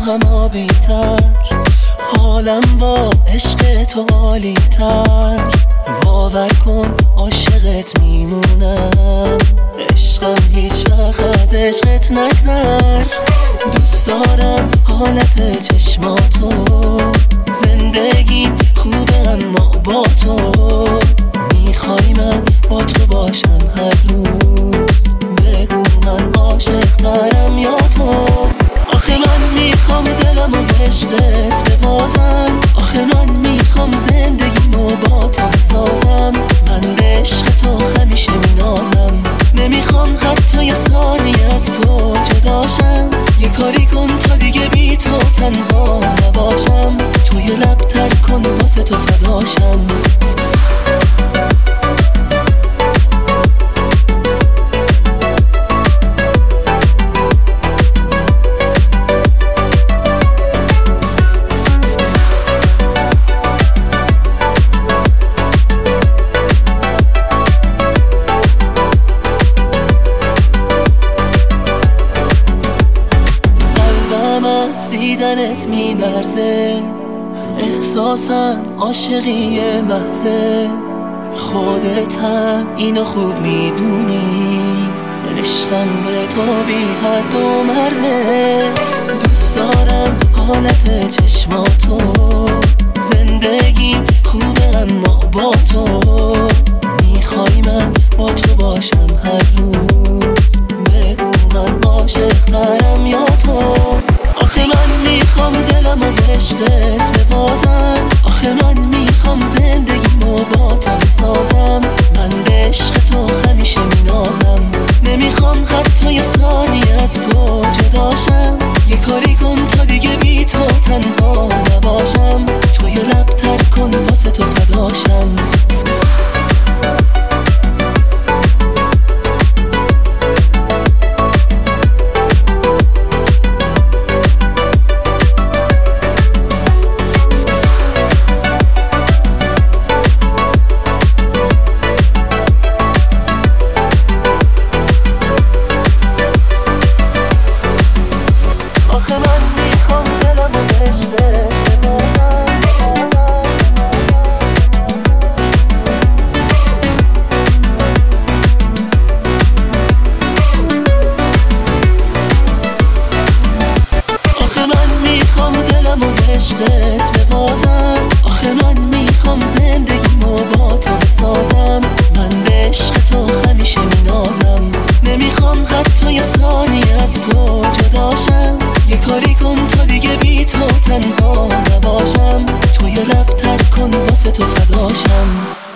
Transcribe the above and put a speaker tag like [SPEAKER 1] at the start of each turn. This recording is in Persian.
[SPEAKER 1] هم آبی‌تر، حالم با عشق تو عالی‌تر. باور کن عاشقت میمونم، عشقم هیچ وقت از عشقت نگذر. دوست دارم حالت چشماتو، زندگیم خوبه اما با تو. میخوای من با تو باشم هر روز، بگو من عاشق ترم یا تو. آخه من میخوام دلمو به عشقت ببازم، آخه من میخوام زندگیمو با تو بسازم. من به عشق تو همیشه مینازم، نمیخوام حتی یه ثانیه از تو جداشم. یه کاری کن تا دیگه بی تو تنها نباشم، تو یه لب تر کن واسه تو فداشم. دیدنت میلرزه، احساسم عاشقی محضه. خودت هم اینو خوب میدونی، عشقم به تو بی حد و مرزه. دوست دارم حالت چشماتو، زندگیم خوبه اما با تو. میخوای من با تو باشم هر روز، بگو من عاشق ترم یا تو. آخه من میخوام دلمو به عشقت ببازم، آخه من میخوام زندگیمو با تو بسازم. من به عشق تو همیشه مینازم، نمیخوام حتی یه ثانیه از تو جداشم. یه کاری کن تا دیگه بی تو تنها نباشم، تو یه لب تر کن واسه تو فداشم. عشقت ببازم، آخه من میخوام زندگیمو با تو بسازم. من به عشق تو همیشه مینازم، نمیخوام حتی یه ثانیه از تو جداشم. یه کاری کن تا دیگه بی تو تنها نباشم، تو یه لب تر کن واسه تو فداشم.